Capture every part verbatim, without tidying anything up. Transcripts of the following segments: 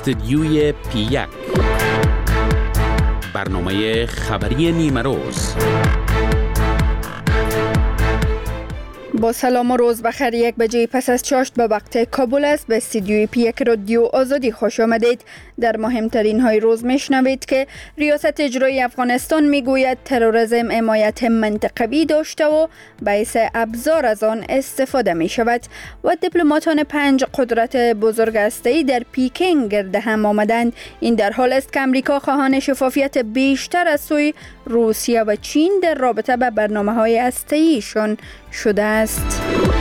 استدیوی پی یک، برنامه خبری نیمه روز. با سلام و روز بخیر. یک بجه پس از چاشت به وقت کابل است. به استودیوی پی یک رادیو آزادی خوش آمدید. در مهمترین های روز میشنوید که ریاست اجرایی افغانستان میگوید تروریسم حمایت منطقوی داشته و باعث ابزار از آن استفاده می شود و دیپلماتان پنج قدرت بزرگ هسته‌ای در پیکینگ گرد هم آمدند. این در حال است که امریکا خواهان شفافیت بیشتر از سوی روسیه و چین در رابطه به برنامه‌های هسته‌ایشان شده است.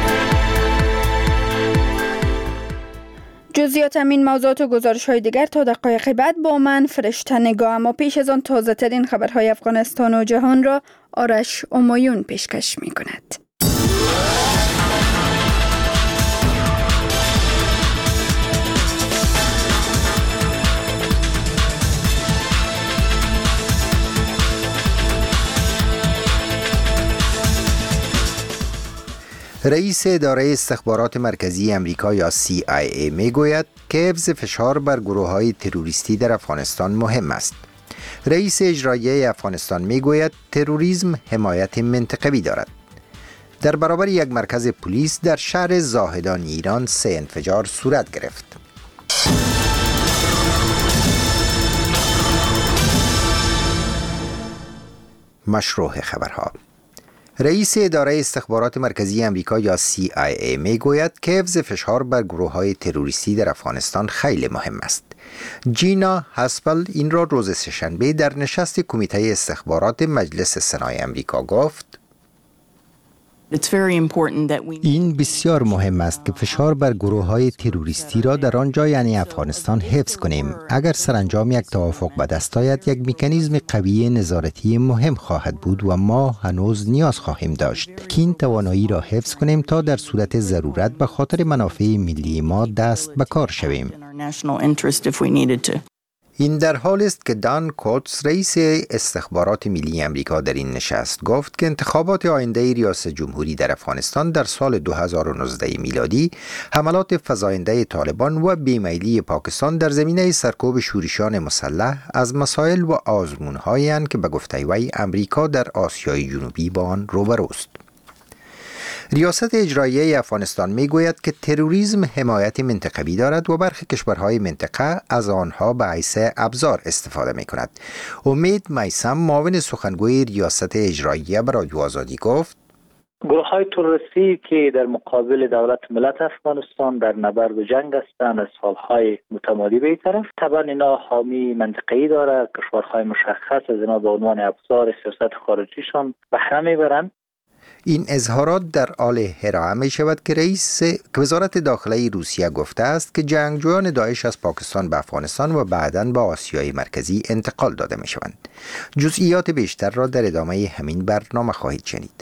جزئیات همین موضوعات و گزارش‌های دیگر تا دقایق بعد با من فرشته نگاه. اما پیش از آن تازه ترین خبرهای افغانستان و جهان را آرش امایون پیشکش می‌کند. رئیس اداره استخبارات مرکزی امریکا یا سی آی ای می گوید که حفظ فشار بر گروه‌های تروریستی در افغانستان مهم است. رئیس اجرایی افغانستان می گوید تروریسم حمایت منطقوی دارد. در برابر یک مرکز پلیس در شهر زاهدان ایران سه انفجار صورت گرفت. مشروع خبرها. رئیس اداره استخبارات مرکزی امریکا یا سی آی ای می گوید که حفظ فشار بر گروه‌های تروریستی در افغانستان خیلی مهم است. جینا هاسپل این را روز سه‌شنبه در نشست کمیته استخبارات مجلس سنای امریکا گفت: این بسیار مهم است که فشار بر گروه‌های تروریستی را در آنجا یعنی افغانستان حفظ کنیم. اگر سرانجام یک توافق به دست آید، یک مکانیزم قوی نظارتی مهم خواهد بود و ما هنوز نیاز خواهیم داشت که این توانایی را حفظ کنیم تا در صورت ضرورت به خاطر منافع ملی ما دست به کار شویم. این در حال است که دان کوتس رئیس استخبارات ملی امریکا در این نشست گفت که انتخابات آینده ریاست جمهوری در افغانستان در سال دو هزار و نوزده میلادی، حملات فزاینده طالبان و بیمیلی پاکستان در زمینه سرکوب شورشیان مسلح از مسائل و آزمون‌هایی اند که به گفته وی امریکا در آسیای جنوبی با آن روبروست. ریاست اجرایی افغانستان می گوید که تروریسم حمایت منطقوی دارد و برخی کشورهای منطقه از آنها به حیث ابزار استفاده می کند. امید میثم معاون سخنگوی ریاست اجرایی به رادیو آزادی گفت: گروه های تروریستی که در مقابل دولت ملت افغانستان در نبرد و جنگ هستند از سالهای متمادی به این طرف، طبعا اینا حامی منطقه‌ای داره. کشورهای مشخص از اینا به عنوان ابزار سیاست خارجیشان بهره میبرند. این اظهارات در حال ارائه می شود که رئیس وزارت داخله روسیه گفته است که جنگجویان داعش از پاکستان به افغانستان و بعداً به آسیای مرکزی انتقال داده می شوند. جزئیات بیشتر را در ادامه همین برنامه خواهید شنید.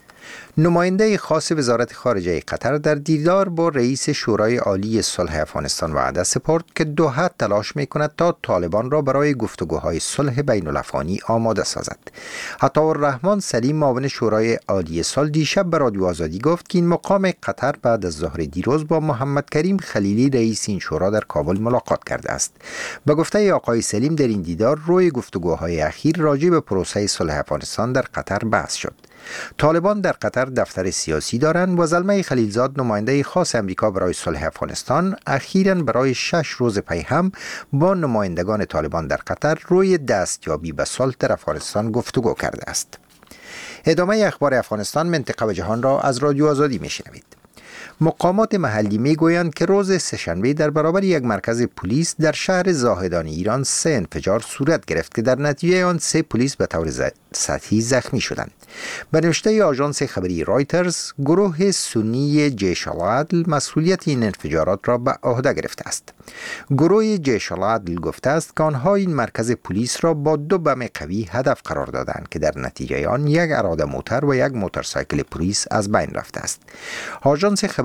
نماینده خاص وزارت خارجه قطر در دیدار با رئیس شورای عالی صلح افغانستان وعده سپرد که دوحه تلاش می‌کند تا طالبان را برای گفتگوهای صلح بین الافغانی آماده سازد. عطاالرحمن سلیم معاون شورای عالی صلح دیشب به رادیو آزادی گفت که این مقام قطر بعد از ظهر دیروز با محمد کریم خلیلی رئیس این شورا در کابل ملاقات کرده است. به گفته آقای سلیم در این دیدار روی گفتگوهای اخیر راجع به پروسه صلح افغانستان در قطر بحث شد. طالبان در قطر دفتر سیاسی دارند و زلمه خلیلزاد نماینده خاص امریکا برای صلح افغانستان اخیراً برای شش روز پی هم با نمایندگان طالبان در قطر روی دستیابی به صلح در افغانستان گفتگو کرده است. ادامه اخبار افغانستان، منطقه و جهان را از رادیو آزادی میشنوید. مقامات محلی میگویند که روز سه‌شنبه در برابر یک مرکز پلیس در شهر زاهدان ایران سه انفجار صورت گرفت که در نتیجه آن سه پلیس به طور سطحی زخمی شدند. به نوشته آژانس خبری رایترز، گروه سنی جیش العدل مسئولیت این انفجارات را به عهده گرفته است. گروه جیش العدل گفته است که آنها این مرکز پلیس را با دو بم قوی هدف قرار دادند که در نتیجه آن یک اراده موتر و یک موتورسایکل پلیس از بین رفته است. آژانس خبری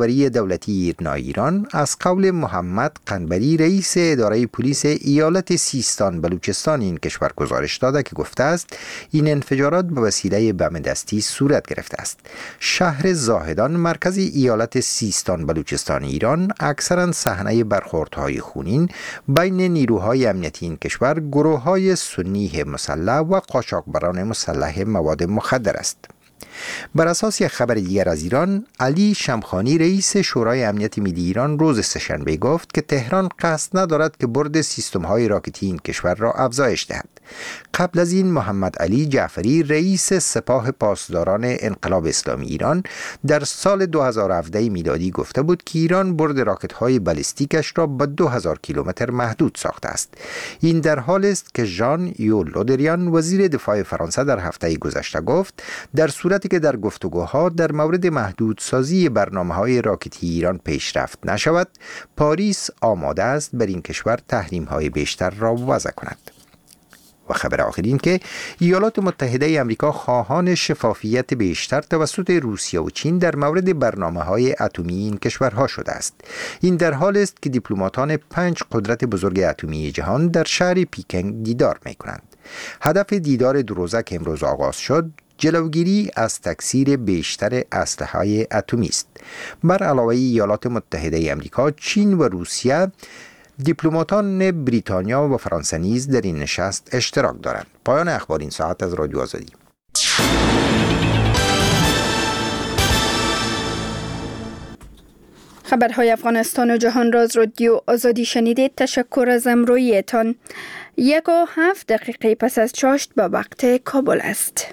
خبری دولتی ایرنا ایران از قول محمد قنبری رئیس اداره پلیس ایالت سیستان بلوچستان این کشور گزارش داده که گفته است این انفجارات به وسیله بم دستی صورت گرفته است. شهر زاهدان مرکز ایالت سیستان بلوچستان ایران اکثرا صحنه برخوردهای خونین بین نیروهای امنیتی این کشور، گروه‌های سنی مسلح و قاچاقبران مسلح مواد مخدر است. بر اساس یک خبر دیگر از ایران، علی شمخانی رئیس شورای امنیت ملی ایران روز سه‌شنبه گفت که تهران قصد ندارد که برد سیستم‌های راکتی این کشور را افزایش دهد. قبل از این محمد علی جعفری رئیس سپاه پاسداران انقلاب اسلامی ایران در سال دو هزار و هفده میلادی گفته بود که ایران برد راکت‌های بالستیکش را به دو هزار کیلومتر محدود ساخته است. این در حالی است که ژان یول لودریان وزیر دفاع فرانسه در هفته گذشته گفت در صورتی که در گفتگوها در مورد محدودسازی برنامه‌های راکتی ایران پیشرفت نشود، پاریس آماده است بر این کشور تحریم‌های بیشتر را وضع کند. و خبر آخر این که ایالات متحده آمریکا خواهان شفافیت بیشتر توسط روسیه و چین در مورد برنامه‌های اتمی این کشورها شده است. این در حالی است که دیپلماتان پنج قدرت بزرگ اتمی جهان در شهر پیکنگ دیدار می‌کنند. هدف دیدار دو روزه که امروز آغاز شد، جلوگیری از تکثیر بیشتر اسلحه‌های اتمی است. بر علاوه ایالات متحده آمریکا، چین و روسیه، دیپلماتان بریتانیا و فرانسه نیز در این نشست اشتراک دارند. پایان اخبار این ساعت از رادیو آزادی. خبرهای افغانستان و جهان را از رادیو آزادی شنیدید. تشکر از همراهیتان. یک و هفت دقیقه پس از چاشت به وقت کابل است.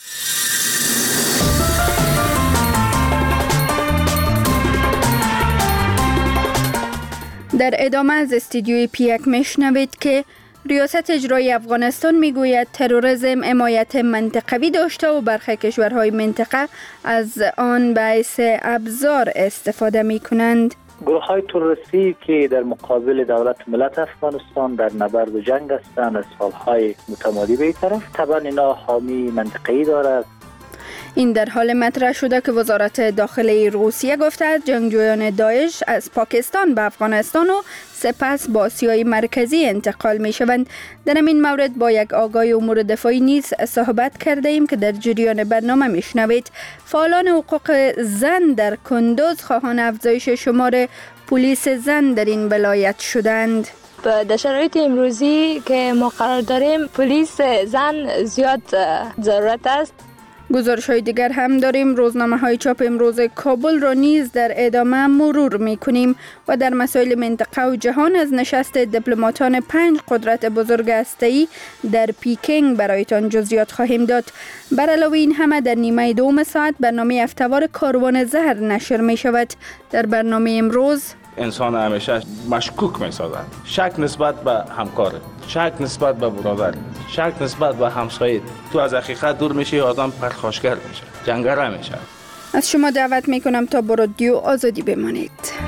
در ادامه از استودیوی پیک میشنوید که ریاست اجرایی افغانستان میگوید تروریسم حمایت منطقوی داشته و برخی کشورهای منطقه از آن باعث ابزار استفاده می کنند. گروه های تروریستی که در مقابل دولت ملت افغانستان در نبرد جنگ هستند از سالهای متمادی به طرف، طبعا اینا حامی منطقه‌ای دارد. این در حال مطرح شده که وزارت داخلی روسیه گفته است جنگجویان داعش از پاکستان به افغانستان و سپس به آسیای مرکزی انتقال می شوند. در این مورد با یک آگاهی امور دفاعی نیز صحبت کرده ایم که در جریان برنامه می شنوید. فعالان حقوق زن در کندوز خواهان افزایش شمار پلیس زن در این ولایت شدند. در شرایط امروزی که ما قرار داریم پلیس زن زیاد ضرورت است. گزارش های دیگر هم داریم. روزنامه های چاپ امروز کابل را نیز در ادامه مرور می کنیم و در مسائل منطقه و جهان از نشست دیپلماتان پنج قدرت بزرگ هسته‌ای در پیکنگ برایتان جزئیات خواهیم داد. بر علاوه این همه در نیمه دوم ساعت برنامه هفته‌وار کاروان زهر نشر می شود. در برنامه امروز انسان همیشه مشکوک می سازد. شک نسبت به همکار، شک نسبت به برادر، شک نسبت به همسایه. تو از حقیقت دور میشی، آدم پرخاشگر میشه، جنگره میشه. از شما دعوت میکنم تا با رادیو آزادی بمانید.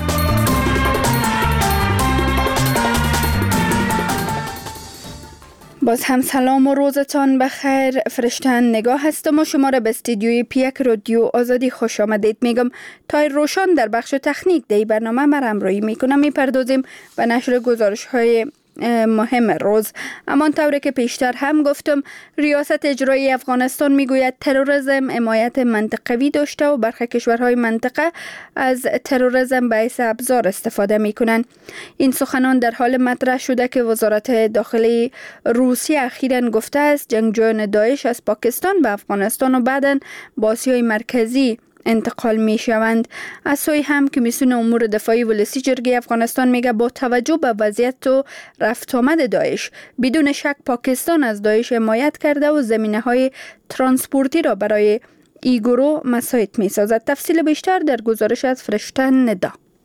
باز هم سلام و روزتان بخیر. فرشتن نگاه هستم و شما را به استودیوی پیک رادیو آزادی خوش آمدید میگم. تای روشن در بخش تکنیک دی برنامه ما همراهی میکنم. میپردازیم به نشر گزارش های مهم روز. اما طوری که پیشتر هم گفتم، ریاست اجرایی افغانستان میگوید تروریسم حمایت منطقوی داشته و برخی کشورهای منطقه از تروریسم باعث ابزار استفاده میکنند. این سخنان در حال مطرح شده که وزارت داخلی روسیه اخیراً گفته است جنگجویان داعش از پاکستان به افغانستان و بعداً به آسیای مرکزی انتقال می شوند. از سوی هم کمیسیون امور دفاعی ولسی جرگه افغانستان میگه با توجه به وضعیت و رفت آمد داعش بدون شک پاکستان از داعش حمایت کرده و زمینه های ترانسپورتی را برای ای گروه مساعد می سازد. تفصیل بیشتر در گزارش از فرشتن ندا.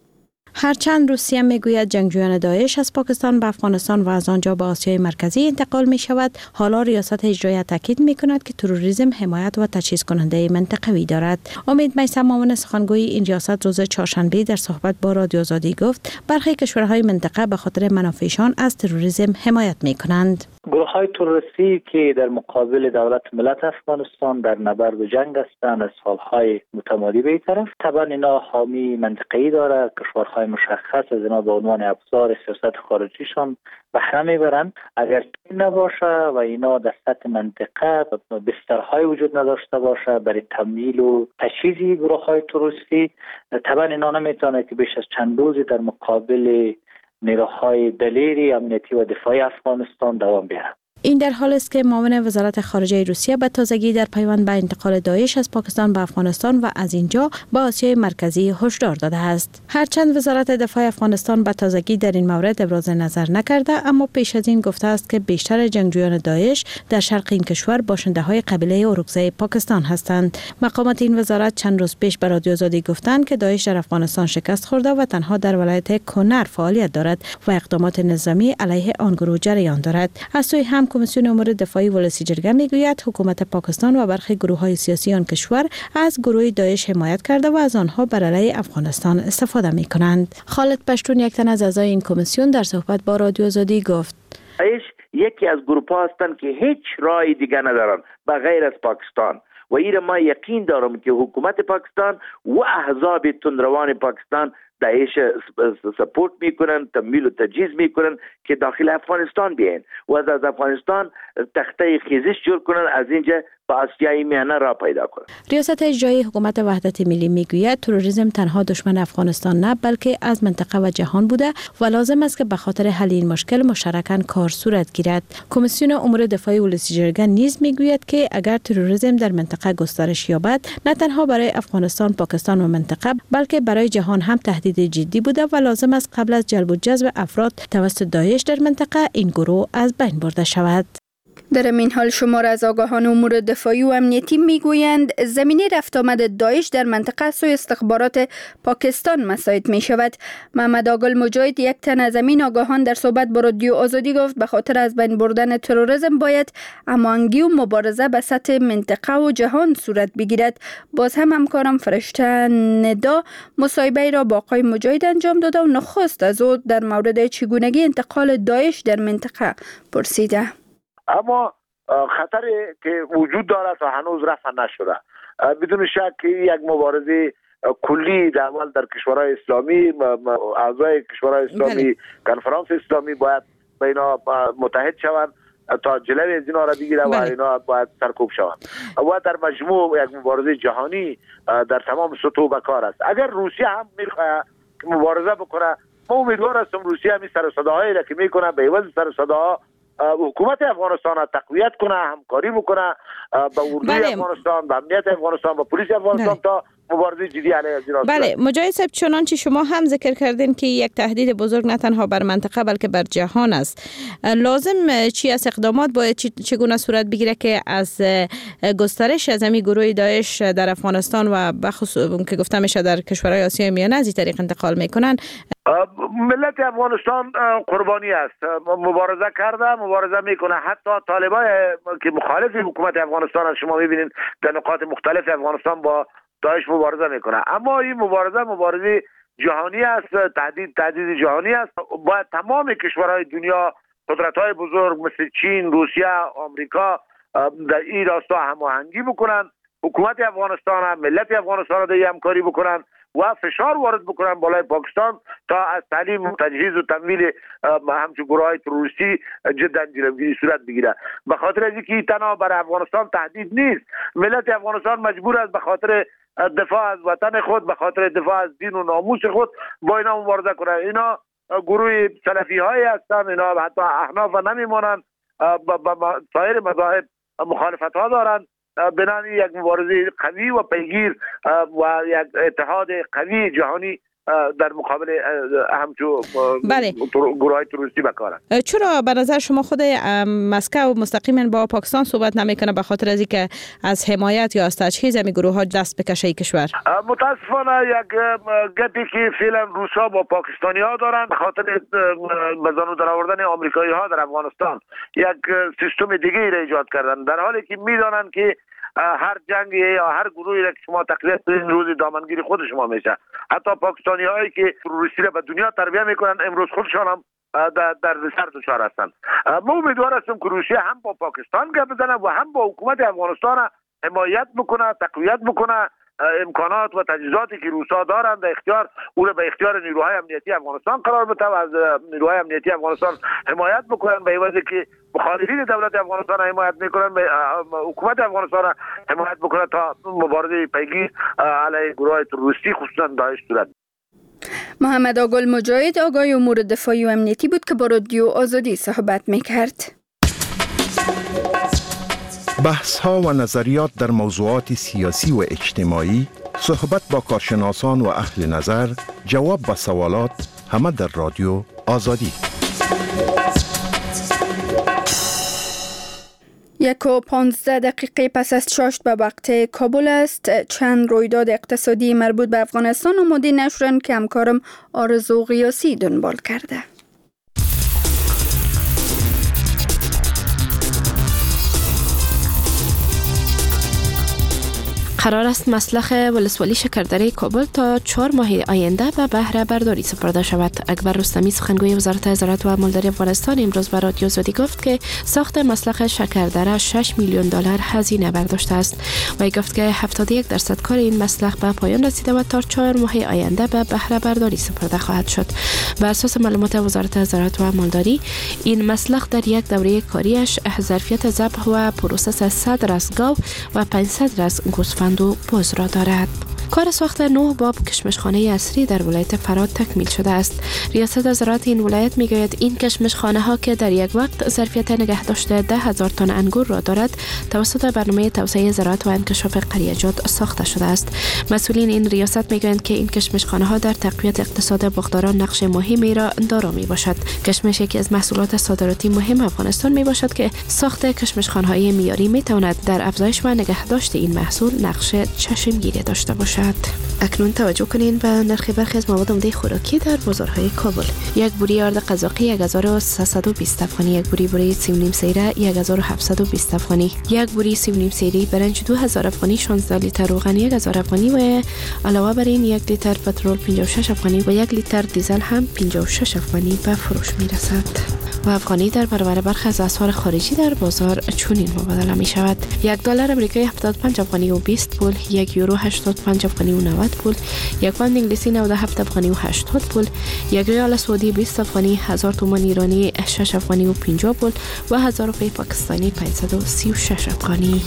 هرچند روسیه میگوید جنگجویان داعش از پاکستان به افغانستان و از آنجا به آسیای مرکزی انتقال می شود، حالا ریاست اجرایی تاکید می کند که تروریسم حمایت و تجهیز کننده منطقوی دارد. امید میثم معاون سخنگوی این ریاست روز چهارشنبه در صحبت با رادیو آزادی گفت برخی کشورهای منطقه به خاطر منافعشان از تروریسم حمایت می کنند. گروه های تروریستی که در مقابل دولت ملت افغانستان در نبرد جنگ هستند از سالهای متمادی به طرف، طبعا اینا حامی منطقه‌ای داره، کشورهای مشخص از اینا به عنوان ابزار سیاست خارجیشان بهره میبرند. اگر این نباشه و اینا در سطح منطقه بسترهای وجود نداشته باشه برای تمویل و تجهیز گروه های تروریستی، طبعا اینا نمیتونه که بیش از چند روزی در مقابل نیروهای دلیری امنیتی و دفاعی افغانستان دوام بیاره. این در حال است که معاون وزارت خارجه روسیه به تازگی در پیوند به انتقال داعش از پاکستان به افغانستان و از اینجا به آسیای مرکزی هشدار داده است. هرچند وزارت دفاع افغانستان به تازگی در این مورد ابراز نظر نکرده، اما پیش از این گفته است که بیشتر جنگجویان داعش در شرق این کشور باشنده های قبیله اورکزای پاکستان هستند. مقامات این وزارت چند روز پیش به رادیو آزادی گفتند که داعش در افغانستان شکست خورده و تنها در ولایت کنر فعالیت دارد و اقدامات نظامی علیه آن گروه جریان دارد. از سوی هم کمیسیون امور دفاعی ولسی جرگه میگوید حکومت پاکستان و برخی گروه‌های سیاسی آن کشور از گروه داعش حمایت کرده و از آنها بر علیه افغانستان استفاده می‌کنند. خالد پشتون، یک تن از اعضای این کمیسیون، در صحبت با رادیو آزادی گفت: داعش یکی از گروه‌ها هستند که هیچ راهی دیگر ندارند به غیر از پاکستان و این ما یقین دارم که حکومت پاکستان و احزاب تندروان پاکستان داعش سپورت میکنن، تمویل و تجهیز میکنن که داخل افغانستان بیاین و از افغانستان تخته خیزش جور کنن، از اینجا به آسیای میانه را پیدا کنن. ریاست اجرایی حکومت وحدت ملی میگوید تروریسم تنها دشمن افغانستان نه بلکه از منطقه و جهان بوده و لازم است که به خاطر حل این مشکل مشترکاً کار صورت گیرد. کمیسیون امور دفاعی ولسی جرگه نیز میگوید که اگر تروریسم در منطقه گسترش یابد، نه تنها برای افغانستان، پاکستان و منطقه بلکه برای جهان هم تهدید جدی بوده و لازم است قبل از جلب و جذب افراد توسط داعش در منطقه این گروه از بین برده شود. در این حال شمار از آگاهان امور دفاعی و امنیتی میگویند زمینه رفت آمد داعش در منطقه سوی استخبارات پاکستان مساعد می شود. محمد آگل مجاهد، یک تن از این آگاهان، در صحبت با رادیو آزادی گفت به خاطر از بین بردن تروریسم باید هماهنگی و مبارزه به سطح منطقه و جهان صورت بگیرد. باز هم همکارم فرشته ندا مصاحبه را با آقای مجاهد انجام داده و نخست از او در مورد چگونگی انتقال داعش در منطقه پرسیده. اما خطری که وجود دارد و هنوز رفع نشده، بدون شک یک مبارزه کلی در اول در کشورهای اسلامی، اعضای کشورهای اسلامی، کنفرانس اسلامی باید با اینا متحد شوند تا جلوی از اینا را بگیره و اینا باید سرکوب شوند و در مجموع یک مبارزه جهانی در تمام سطوح به کار است. اگر روسیه هم میخواد مبارزه بکنه، ما امیدوار هستم روسیه هم سر و صداهایی را که میکنه به عوض سر و صداها حکومت افغانستان را تقویت کنه، همکاری بکنه با اردوی افغانستان، با امنیت افغانستان، با پلیس افغانستان تا مبارزه جدی علیه از اینا. بله مجاهد صاحب، چنانچه شما هم ذکر کردین که یک تهدید بزرگ نه تنها بر منطقه بلکه بر جهان است، لازم چی از اقدامات باید چگونه صورت بگیره که از گسترش از همین گروه داعش در افغانستان و بخصوص که گفتم میشه در کشورهای آسیای میانه از این طریق انتقال میکنن؟ ملت افغانستان قربانی است، مبارزه کرده، مبارزه میکنه. حتی طالبای که مخالف حکومت افغانستان است، شما میبینید در نقاط مختلف افغانستان با داعش مبارزه میکنه. اما این مبارزه مبارزه جهانی است، تهدید تهدید جهانی است. باید تمام کشورهای دنیا، قدرت‌های بزرگ مثل چین، روسیه، آمریکا در این راستا هماهنگی بکنن، حکومت افغانستان، ملت افغانستان را در همکاری بکنن و فشار وارد بکنن بالای پاکستان تا از تعلیم و تجهیز و تمویل همچون گروه‌های تروریستی جدا جلوگیری صورت بگیره. به خاطر از اینکه تنها برای افغانستان تهدید نیست، ملت افغانستان مجبور است به خاطر دفاع از وطن خود، به خاطر دفاع از دین و ناموس خود با اینا مبارزه کنه. اینا گروه سلفی هایی هستند، اینا حتی احناف نمیمانند، با سایر مذاهب مخالفت ها دارند. بنابراین یک مبارزه قوی و پیگیر و یک اتحاد قوی جهانی در مقابل همچو بله. گروه های تروریستی بکارن. چرا به نظر شما خود مسکو مستقیما با پاکستان صحبت نمیکنه به خاطر از اینکه از حمایت یا از تجهیز این گروه ها دست بکشه این کشور؟ متاسفانه یک گپی که فعلا روسا با پاکستانی ها دارن به خاطر به زانو در آوردن آمریکایی ها در افغانستان یک سیستم دیگه ای را ایجاد کردن، در حالی که میدانن که هر جنگ یا هر گروهی را که شما تقویت کنید روز دامنگیری خود شما میشه. حتی پاکستانی هایی که تروریستی را به دنیا تربیت میکنن امروز خودشان هم در در سر دچار هستند. ما امیدوار هستیم که روسیه هم با پاکستان گپ بزنه و هم با حکومت افغانستان حمایت بکنه، تقویت بکنه، امکانات و تجهیزاتی که روسا دارند در اختیار او را به اختیار نیروهای امنیتی افغانستان قرار بده و از نیروهای امنیتی افغانستان حمایت بکنن، به عوضی که مخالفین دولت افغانستان حمایت میکنن، به حکومت افغانستان حمایت بکنه تا مبارزه پیگیر علیه گروه تروریستی خصوصا داعش صورت. محمد آگل مجاهد آگاه امور دفاعی و امنیتی بود که با رادیو آزادی صحبت میکرد. بحث ها و نظریات در موضوعات سیاسی و اجتماعی، صحبت با کارشناسان و اهل نظر، جواب به سوالات، همه در رادیو آزادی. یک و پانزده دقیقه پس از چاشت به وقت کابل است. چند رویداد اقتصادی مربوط به افغانستان آماده نشدند که همکارم آرزو قیاسی دنبال کرده. قرار است مسلخ ولسوالی شکردره کابل تا چهار ماه آینده به بهره برداری سپرده شود. اکبر رستمی سخنگوی وزارت زراعت و مالداری افغانستان امروز به رادیو آزادی گفت که ساخت مسلخ شکردره شش میلیون دلار هزینه برداشته است. و گفت که هفتاد و یک درصد کار این مسلخ به پایان رسیده و تا چهار ماه آینده به بهره برداری سپرده خواهد شد. بر اساس معلومات وزارت زراعت و مالداری، این مسلخ در یک دوره کاریش ظرفیت ذبح و پروسس صد راس گاو و پانصد راس گوسفند و بز را دارد. کار ساخت نه باب کشمشخانه اصلی در ولایت فرات تکمیل شده است. ریاست زراعت این ولایت میگوید این کشمشخانه ها که در یک وقت ظرفیت نگهداشت ده هزار تن انگور را دارد، توسط برنامه توسعه زراعت و انکشاف قریجات ساخته شده است. مسئولین این ریاست میگویند که این کشمشخانه ها در تقویت اقتصاد باغداران نقش مهمی را دارا می باشد. کشمش یکی از محصولات صادراتی مهم افغانستان می باشد که ساخت کشمشخانه های معیاری می تواند در افزایش و نگهداشت این محصول نقش چشمگیری داشته باشد. اکنون توجه کنین به نرخ برخی از مواد عمده خوراکی در بازارهای کابل. یک بوری آرد قزاقی یک هزار و سیصد و بیست افغانی، یک بوری بوری سیب نیم سیره یک هزار و هفتصد و بیست افغانی، یک بوری سیب نیم سیری برنج دو هزار افغانی، شانزده لیتر روغن یک هزار افغانی و علاوه بر این یک لیتر پترول پنجاه و شش افغانی و یک لیتر دیزل هم پنجاه و شش افغانی به فروش میرسد. و افغانی در برابر برخی از اسعار خارجی در بازار چنین مبادله می شود: یک دلار آمریکایی هفتاد و پنج افغانی و بیست پول، یک یورو هشتاد و پنج افغانی و نود پول، یک پوند انگلیسی نود و هفت افغانی و هشتاد پول، یک ریال سعودی بیست افغانی، هزار تومان ایرانی شش افغانی و پنجاه پول و هزار روپیه پاکستانی پانصد و سی و شش افغانی.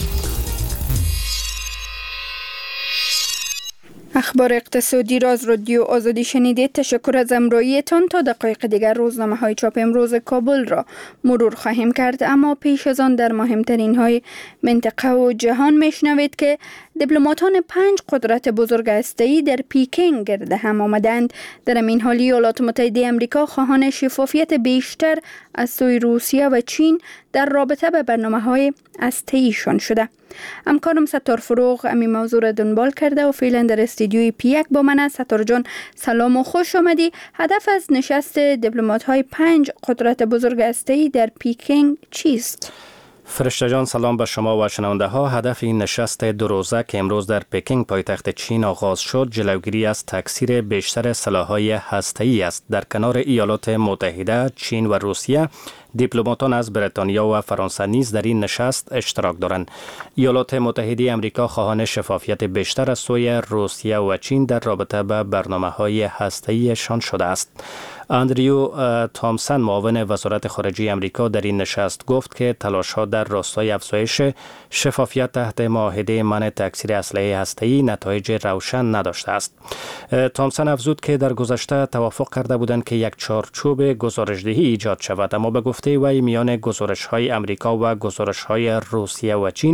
اخبار اقتصادی را از رادیو آزادی شنیدید. تشکر از همراهیتان. تا دقایق دیگر روزنامه های چاپ امروز کابل را مرور خواهیم کرد، اما پیش از آن در مهمترین های منطقه و جهان میشنوید که دیپلماتان پنج قدرت بزرگ هسته‌ای در پکین گرد هم آمدند. در این حال ایالات متحده آمریکا خواهان شفافیت بیشتر از سوی روسیه و چین در رابطه به برنامه‌های هسته‌ایشان شده. همکارم ستار فروغ امی موضوع را دنبال کرده و فعلا در استودیوی پیک با من است. ستار جان سلام و خوش آمدی. هدف از نشست دیپلمات‌های پنج قدرت بزرگ هسته‌ای در پکین چیست؟ فرشته جان سلام به شما و شنونده ها. هدف این نشست دو روزه که امروز در پکین پایتخت چین آغاز شد، جلوگیری از تکثیر بیشتر سلاح‌های هسته‌ای است. در کنار ایالات متحده، چین و روسیه، دیپلماتان از بریتانیا و فرانسه نیز در این نشست اشتراک دارند. ایالات متحده آمریکا خواهان شفافیت بیشتر از سوی روسیه و چین در رابطه با برنامه‌های هسته‌ایشان شده است. اندریو تامسن معاون وزارت خارجه آمریکا در این نشست گفت که تلاش‌ها در راستای افزایش شفافیت تحت معاهده منع تکثیر اسلحه هسته‌ای نتایج روشن نداشته است. تامسن افزود که در گذشته توافق کرده بودند که یک چارچوب گزارش‌دهی ایجاد شود، اما به گفته وی میان گزارش‌های آمریکا و گزارش‌های روسیه و چین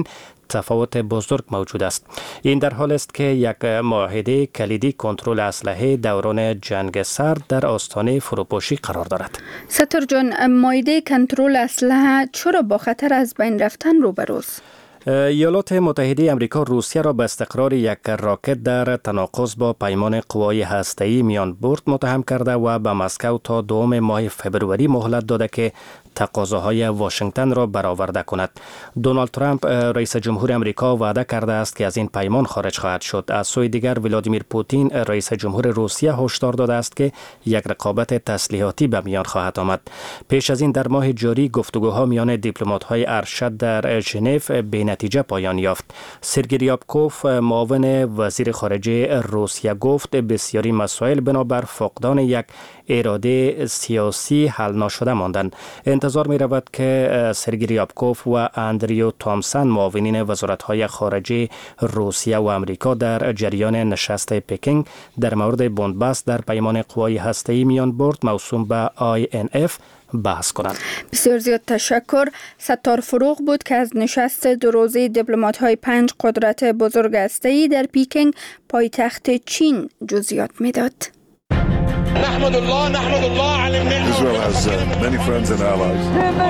تفاوت بزرگ موجود است. این در حال است که یک معاهده کلیدی کنترل اسلحه دوران جنگ سرد در آستانه فروپاشی قرار دارد. ستر جان، معاهده کنترل اسلحه چرا با خطر از بین رفتن روبروست؟ ایالات متحده آمریکا روسیه را به استقرار یک راکت در تناقض با پیمان قوای هسته‌ای میان برد متهم کرده و به مسکو تا دوم ماه فبروری مهلت داده که تقاضاهای واشنگتن را برآورده کند. دونالد ترامپ رئیس جمهور آمریکا وعده کرده است که از این پیمان خارج خواهد شد. از سوی دیگر ولادیمیر پوتین رئیس جمهور روسیه هشدار داده است که یک رقابت تسلیحاتی به میان خواهد آمد. پیش از این در ماه جاری گفتگوها میان دیپلمات‌های ارشد در ژنو به نتیجه پایان یافت. سرگئی ریابکوف معاون وزیر خارجه روسیه گفت بسیاری مسائل بنابر فقدان یک اراده سیاسی حل نشده ماندند. انتظار می رود که سرگئی ریابکوف و اندریو تامسن معاونین وزارت‌های خارجه روسیه و آمریکا در جریان نشست پکینگ در مورد بندبست در پیمان قوای هسته‌ای میان برد موسوم به آی ان اف بحث کنند. بسیار زیاد تشکر. ستار فروغ بود که از نشست دو روزه دیپلمات‌های پنج قدرت بزرگ هسته‌ای در پکینگ پایتخت چین جزئیات میداد. نحمد الله نحمد الله على النعمة. Israel has uh, many friends and allies.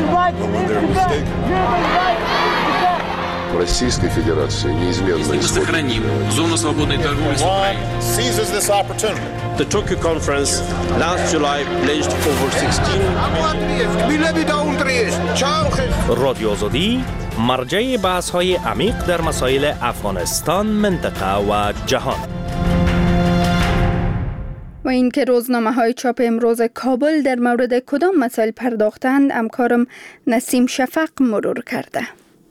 Российской Федерации неизменно сохраним зону свободной торговли с Украиной. Seizes this opportunity. The Tokyo conference last July pledged over sixteen. رادیو آزادی مرجع بحث‌های عمیق در مسائل افغانستان، منطقه و جهان. و اینکه روزنامه های چاپ امروز کابل در مورد کدام مسائل پرداختند، همکارم نسیم شفق مرور کرده.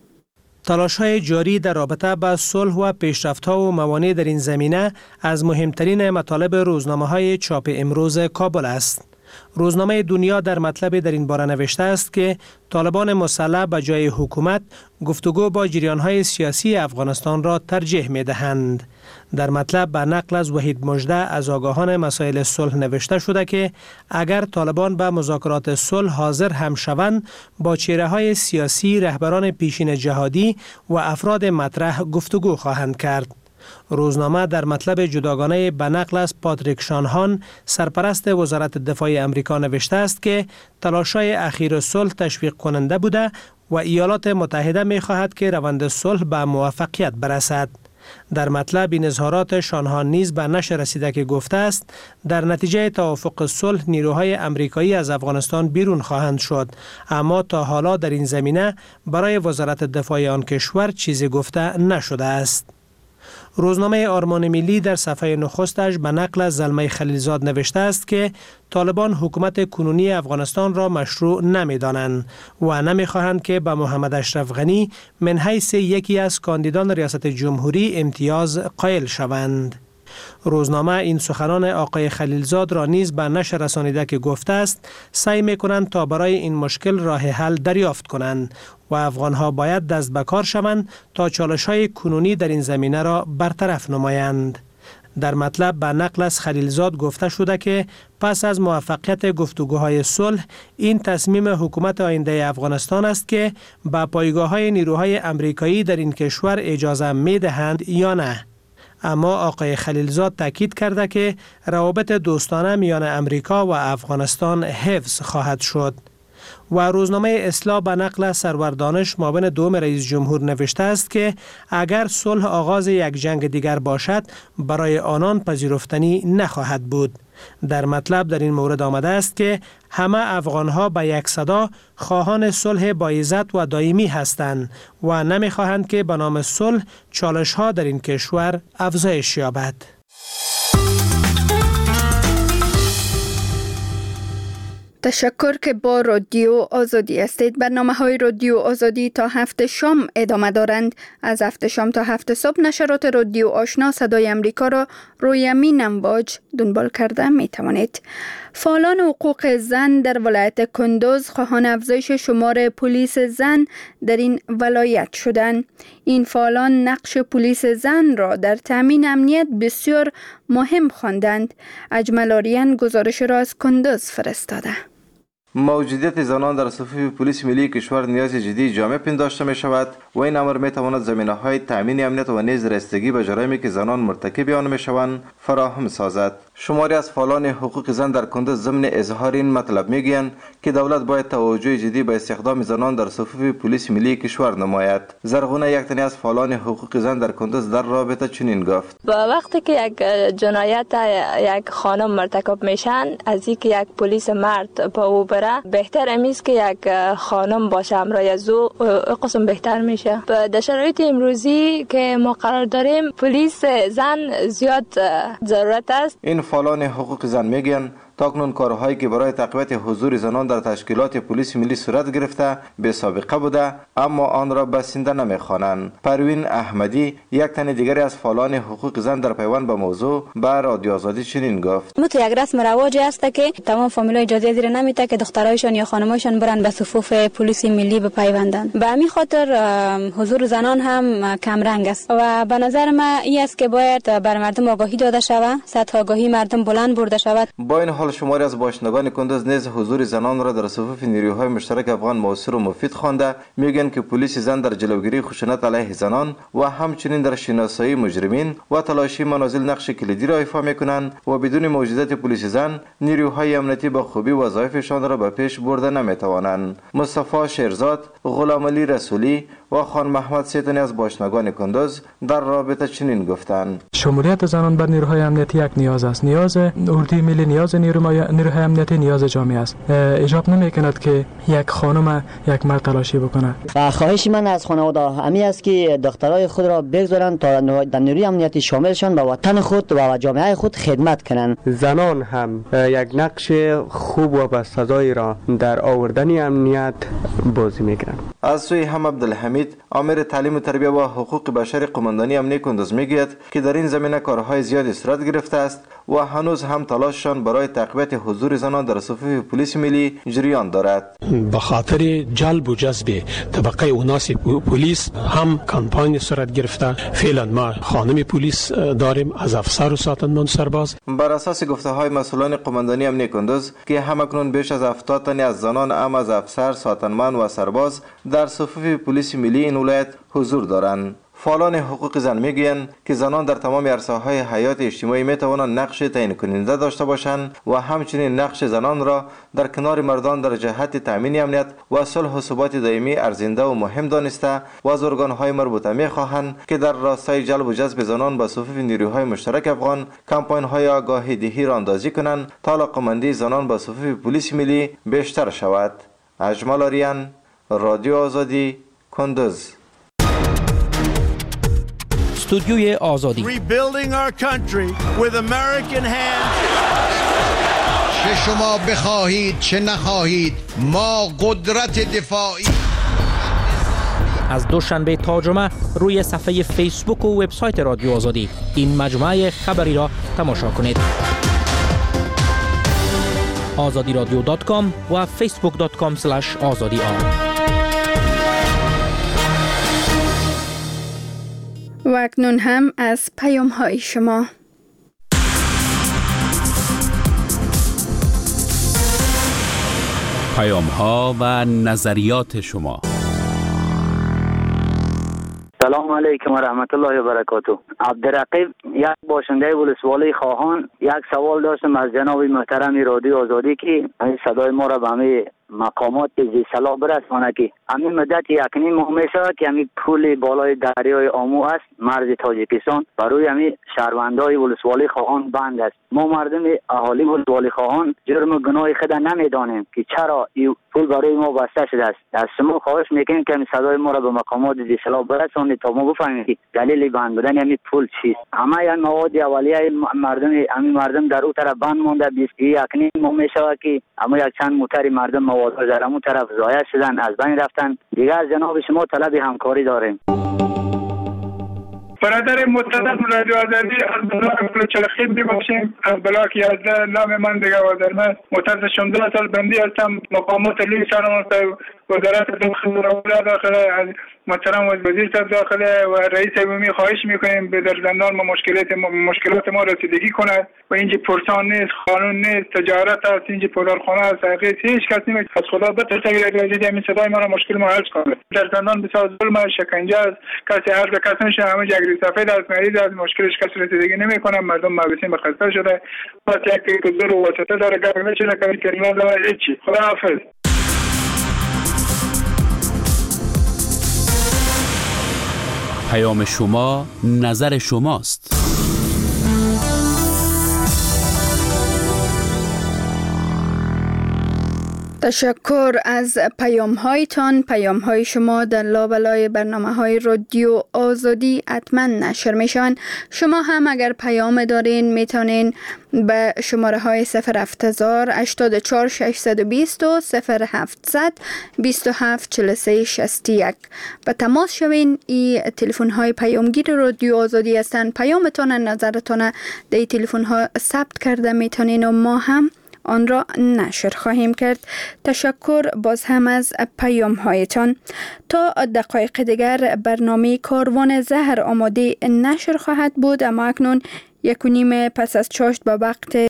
تلاش‌های جاری در رابطه با صلح و پیشرفت‌ها و موانع در این زمینه از مهمترین مطالب روزنامه‌های چاپ امروز کابل است. روزنامه دنیا در مطلب در این باره نوشته است که طالبان مسلح به جای حکومت گفتگو با جریان‌های سیاسی افغانستان را ترجیح می‌دهند. در مطلب به نقل از وحید مژده از آگاهان مسائل صلح نوشته شده که اگر طالبان به مذاکرات صلح حاضر هم شوند با چهره‌های سیاسی، رهبران پیشین جهادی و افراد مطرح گفتگو خواهند کرد. روزنامه در مطلب جداگانه به نقل از پاتریک شانهان سرپرست وزارت دفاع امریکا نوشته است که تلاش‌های اخیر صلح تشویق کننده بوده و ایالات متحده می خواهد که روند صلح به موفقیت برسد. در مطلب این اظهارات شانهان نیز به نشر رسیده که گفته است در نتیجه توافق صلح نیروهای امریکایی از افغانستان بیرون خواهند شد، اما تا حالا در این زمینه برای وزارت دفاع آن کشور چیزی گفته نشده است. روزنامه آرمان ملی در صفحه نخستش به نقل از زلمه خلیلزاد نوشته است که طالبان حکومت کنونی افغانستان را مشروع نمی دانند و نمی خواهند که به محمد اشرف غنی من حیث یکی از کاندیدان ریاست جمهوری امتیاز قائل شوند. روزنامه این سخنان آقای خلیلزاد را نیز به نشر رسانیده که گفته است سعی می کنند تا برای این مشکل راه حل دریافت کنند و افغانها باید دست به کار شوند تا چالش‌های کنونی در این زمینه را برطرف نمایند. در مطلب به نقل از خلیلزاد گفته شده که پس از موفقیت گفتگوهای صلح این تصمیم حکومت آینده افغانستان است که به پایگاه‌های نیروهای امریکایی در این کشور اجازه می‌دهند یا نه. اما آقای خلیلزاد تاکید کرده که روابط دوستانه میان امریکا و افغانستان حفظ خواهد شد. و روزنامه اصلاح به نقل سرور دانش معاون دوم رئیس جمهور نوشته است که اگر صلح آغاز یک جنگ دیگر باشد برای آنان پذیرفتنی نخواهد بود. در مطلب در این مورد آمده است که همه افغانها به یک صدا خواهان صلح با عزت و دائمی هستند و نمیخواهند که به نام صلح چالش‌ها در این کشور افزایش یابد. تشکر که با رادیو آزادی هستید. برنامه های رادیو آزادی تا هفت شام ادامه دارند. از هفت شام تا هفت صبح نشرات رادیو آشنا صدای امریکا را روی مین امواج دنبال کرده می توانید. فعالان حقوق زن در ولایت کندوز خواهان افزایش شمار پلیس زن در این ولایت شدند. این فعالان نقش پلیس زن را در تامین امنیت بسیار مهم خواندند. اجمل آریان گزارش را از کندوز فرستاده. موجودیت زنان در صفوف پلیس ملی کشور نیاز جدی جامع پنداشته می شود و این امر می تواند زمینه های تامین امنیت و نیز رسیدگی به جرایمی که زنان مرتکب آن می شوند فراهم سازد. شماری از فعالان حقوق زن در کندوز ضمن اظهار این مطلب میگویند که دولت باید توجه جدی به استخدام زنان در صفوف پلیس ملی کشور نماید. زرغونه یک تنی از فعالان حقوق زن در کندوز در رابطه چنین گفت: با وقتی که یک جنایت یک خانم مرتکب میشن، از اینکه یک پلیس مرد با او بره، بهتر است که یک خانم باشه همراه از او، قسم بهتر میشه. در شرایط امروزی که ما قرار داریم پلیس زن زیاد ضرورت است. این فعالان حقوق زن میگن تاکنون کارهایی که برای تقویت حضور زنان در تشکیلات پلیس ملی صورت گرفته به سابقه بوده اما آن را بسنده نمیخوانند. پروین احمدی یک تن دیگری از فعالان حقوق زن در پیوند به موضوع به رادیو آزادی چنین گفت: مت یک رسم رواجی است که تمام فامیلای اجازه زیر نمیده که دخترایشان یا خانمایشان برن به صفوف پلیس ملی بپیوندند. به همین خاطر حضور زنان هم کم رنگ است و به نظر من این است که باید بر مردم آگاهی داده شود، سطح آگاهی مردم بلند برده شود. با این حال شماری از باشندگان کندوز نیز حضور زنان را در صفوف نیروهای مشترک افغان موثر و مفید خوانده میگن که پلیس زن در جلوگیری خشونت علیه زنان و همچنین در شناسایی مجرمین و تلاشی منازل نقش کلیدی را ایفا میکنند و بدون موجودیت پلیس زن نیروهای امنیتی با خوبی وظایفشان را به پیش برده نمیتوانند. مصطفی شیرزاد، غلام علی رسولی و خان محمد سیتنی از باشندگان کندوز در رابطه چنین گفتند: شمولیت زنان بر نیروهای امنیتی یک نیاز است. نیاز اردوی ملی، نیاز نیروهای نیروهای امنیتی نیاز جامعه است. ایجاب نمیکند که یک خانم یک مرد تلاشی بکنه. خواهش من از خانواده همی است که دخترای خود را بگذارند تا در نیروی امنیتی شاملشان به وطن خود و جامعه خود خدمت کنند. زنان هم یک نقش خوب و بسزایی را در آوردن امنیت بازی میکنند. از سوی هم عبدالحمید، امیر تعلیم و تربیت و حقوق بشر قماندانی امنیتی کندوز میگوید که در این زمینه کارهای زیادی صورت گرفته است و هنوز هم تلاششان برای تقویت حضور زنان در صفوف پلیس ملی جریان دارد. به خاطر جلب و جذب طبقه اوناس پلیس هم کمپاین صورت گرفته. فعلا ما خانم پلیس داریم از افسر و ساتنمان سرباز. بر اساس گفته های مسئولان قماندانی امنیتی کندوز که همکنون بیش از هفتاد تن از زنان ام از افسر، ساتنمان و سرباز در صفوف پلیس ملی این ولایت حضور دارند. فعالان حقوق زن میگویند که زنان در تمام عرصه‌های حیات اجتماعی میتوانند نقش تعیین کننده داشته باشند و همچنین نقش زنان را در کنار مردان در جهت تامین امنیت و صلح و ثبات دائمی ارزنده و مهم دانسته و از ارگان‌های مربوطه میخواهند که در راستای جلب و جذب زنان به صفوف نیروهای مشترک افغان کمپاین‌های آگاهی دهی را اندازی کنند تا علاقه‌مندی زنان به صفوف پلیس ملی بیشتر شود. اجمل آریان، رادیو آزادی، کندوز. استودیوی آزادی. Rebuilding our country with American hands. چه شما بخواهید چه نخواهید ما قدرت دفاعی. از دوشنبه تا جمعه روی صفحه فیسبوک و وبسایت رادیو آزادی این مجموعه خبری را تماشا کنید. آزادی رادیو دات کام و فیسبوک دات کام اسلش آزادی آر. و اکنون هم از پیام های شما. پیام ها و نظریات شما. سلام علیکم و رحمت الله و برکاته. عبدالرقیب یک باشنده ولسوالی خواهان یک سوال داشتم از جناب محترم رادیو آزادی که صدای ما را به همه مقامات ذی صلاح برسانه که همین مدت یک نیم ماه میشه که همین پول بالای دریای آمو است مرز تاجیکستان برای همین شهروندای ولسوالی خواهان بند است. ما مردم اهالی ولسوالی خواهان جرم و گناه خود نمیدانیم که چرا این پول برای ما بسته شده است. از شما خواهش میکنیم که همین صدای ما را به مقامات ذی صلاح برسانید تا ما بفهمیم که دلیل بند بودن همین پول چیست. همه این مواد اولیه مردم همین مردم در اون طرف بند مونده. بیست و یک نیم ماه میشه که اما یک چند موتر مردم مواد در اون طرف ضایع شدن، از بین رفتن. دیگر از جناب شما طلب همکاری داریم. برادر متدد رادیو آزادی از بلاک فلوچلخیب میباشیم، از بلاک یازده. نام من دیگه وادرمه متدد شمده سال بندی هستم. مقامات لیگ سرمان وزارت داخل داخل از محترم وزیر صاحب داخل و رئیس عمومی خواهش میکنیم به در زندان ما مشکلات ما مشکلات ما رسیدگی کند و اینجا پرسان نیست، قانون نیست، تجارت است، اینجا پدرخانه است، هیچ کس نمیشه. از خدا بترسه اگر لحظه همین صدای ما را مشکل ما حل کنه. در زندان بسیار ظلم و شکنجه است، کسی هر به کس نمیشه، همه جگری سفید است، مریض است، مشکلش کسی رسیدگی نمیکنه، مردم مبسوط به خسته شده. پس یک گذر و واسطه داره گپ نمیشه که کلمه داره هیچی. خدا حافظ. پیام شما نظر شماست. تشکر از پیام هایتان. پیام های شما در لابلای برنامه های رادیو آزادی حتما نشر میشن. شما هم اگر پیام دارین میتونین به شماره های صفر هفت هزار هشتاد و چهار ششصد و بیست و صفر هفتصد بیست و هفت چهل و سه شصت و یک به تماس شوین. ای تلفن های پیامگیر رادیو آزادی هستن. پیامتان نظرتان در تلفن ها ثبت کرده میتونین و ما هم آن را نشر خواهیم کرد. تشکر باز هم از پیام هایتان. تا دقایق دیگر برنامه کاروان زهر آماده نشر خواهد بود، اما اکنون یک و نیم پس از چاشت با وقت